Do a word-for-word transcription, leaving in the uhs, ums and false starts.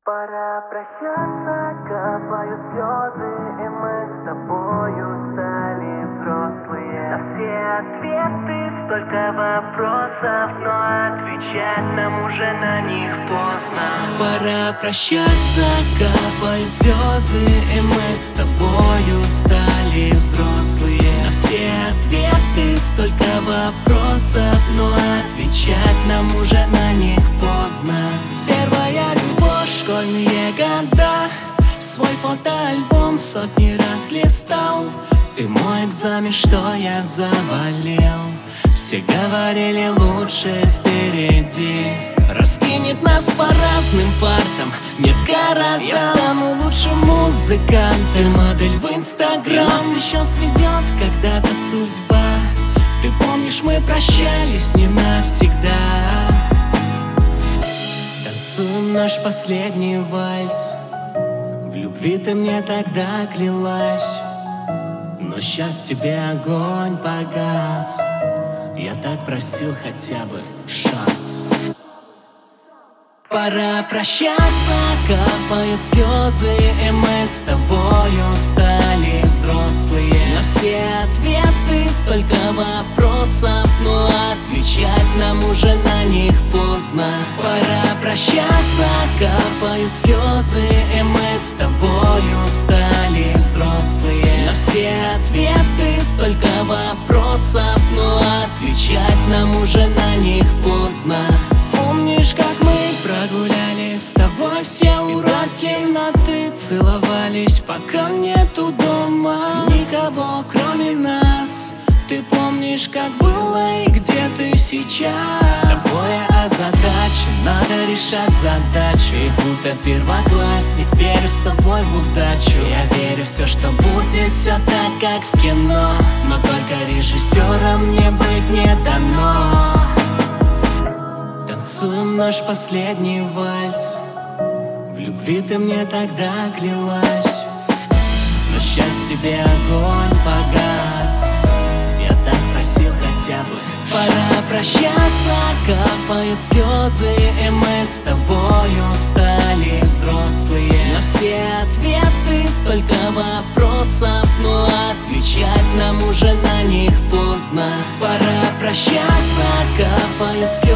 Пора прощаться, капают слезы, и мы с тобою стали взрослые. На все ответы столько вопросов, но отвечать нам уже на них поздно. Пора прощаться, капают слезы, и мы с тобою стали взрослые. На все ответы столько вопросов, но отвечать нам уже на них поздно. Первая любовь, школьные года, свой фотоальбом сотни раз листал. Ты мой экзамен, что я завалил. Все говорили, лучше впереди. Раскинет нас по разным партам, нет городам. Я стану лучшим музыкантом, модель в инстаграм. Нас еще сведет когда-то судьба. Ты помнишь, мы прощались не навсегда. Танцуем наш последний вальс. В любви ты мне тогда клялась, но сейчас тебе огонь погас. Я так просил хотя бы шанс. Пора прощаться, капают слезы, и мы с тобою стали взрослые. На все ответы столько вопросов, но отвечать нам уже на них поздно. Пора прощаться, капают слезы, и мы с тобою стали взрослые. На все ответы столько вопросов, но отвечать нам уже на них поздно. Помнишь, как мы прогуляли с тобой все уроки, темноты, целовались, пока нету дома никого, кроме нас. Ты помнишь, как было и где ты сейчас? Тобой озадачен, надо решать задачу. И будто первоклассник, верю с тобой в удачу. Я верю все, что будет, все так, как в кино. Но только режиссером мне быть не дано. Танцуем наш последний вальс. В любви ты мне тогда клялась, но сейчас тебе огонь погас. Я так просил хотя бы шанс. Пора прощаться, капают слезы, и мы с тобою стали взрослые. На все ответы столько вопросов, но отвечать нам уже на них поздно. Пора прощаться, капают слезы,